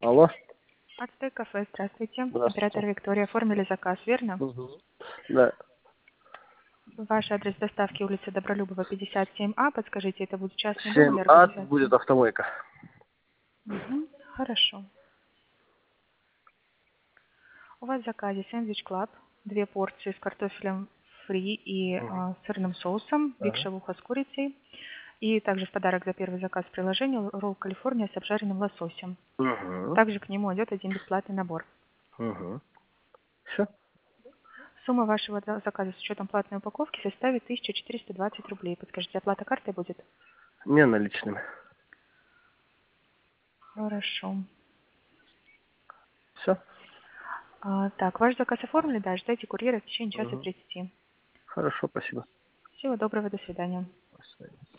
Алло. Ацтек кафе, здравствуйте. Здравствуйте. Оператор Виктория, оформили заказ, верно? Угу. Да. Ваш адрес доставки улица Добролюбова, 57А. Подскажите, это будет частный дом или 7А будет организация? автомойка. Угу. Хорошо. У вас в заказе сэндвич клаб, 2 порции с картофелем фри и Угу. сырным соусом, биг Ага. шавуха с курицей. И также в подарок за первый заказ приложения ролл Калифорния с обжаренным лососем. Угу. Также к нему идет один бесплатный набор. Угу. Все? Сумма вашего заказа с учетом платной упаковки составит 1420 рублей. Подскажите, оплата картой будет? Не наличными. Хорошо. Все? Так, ваш заказ оформлен, да, ждайте курьера в течение часа Угу. 30. Хорошо, спасибо. Всего доброго, до свидания. До свидания.